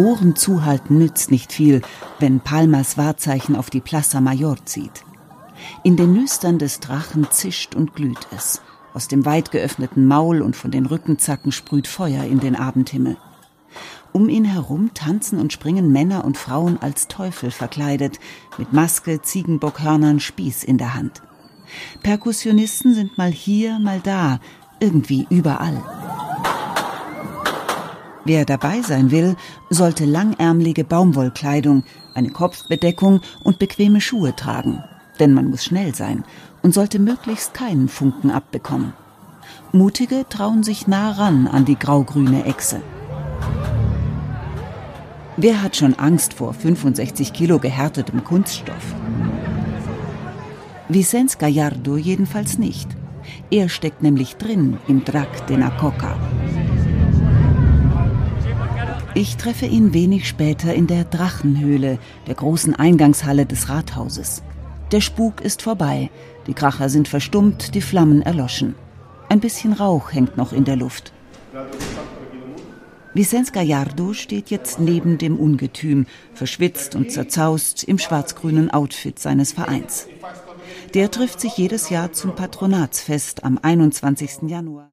Ohren zuhalten nützt nicht viel, wenn Palmas Wahrzeichen auf die Plaza Mayor zieht. In den Nüstern des Drachen zischt und glüht es. Aus dem weit geöffneten Maul und von den Rückenzacken sprüht Feuer in den Abendhimmel. Um ihn herum tanzen und springen Männer und Frauen als Teufel verkleidet, mit Maske, Ziegenbockhörnern, Spieß in der Hand. Perkussionisten sind mal hier, mal da, irgendwie überall. Wer dabei sein will, sollte langärmelige Baumwollkleidung, eine Kopfbedeckung und bequeme Schuhe tragen. Denn man muss schnell sein und sollte möglichst keinen Funken abbekommen. Mutige trauen sich nah ran an die grau-grüne Echse. Wer hat schon Angst vor 65 Kilo gehärtetem Kunststoff? Vicens Gallardo jedenfalls nicht. Er steckt nämlich drin im Drac de la Coca. Ich treffe ihn wenig später in der Drachenhöhle, der großen Eingangshalle des Rathauses. Der Spuk ist vorbei, die Kracher sind verstummt, die Flammen erloschen. Ein bisschen Rauch hängt noch in der Luft. Vicens Gallardo steht jetzt neben dem Ungetüm, verschwitzt und zerzaust im schwarz-grünen Outfit seines Vereins. Der trifft sich jedes Jahr zum Patronatsfest am 21. Januar.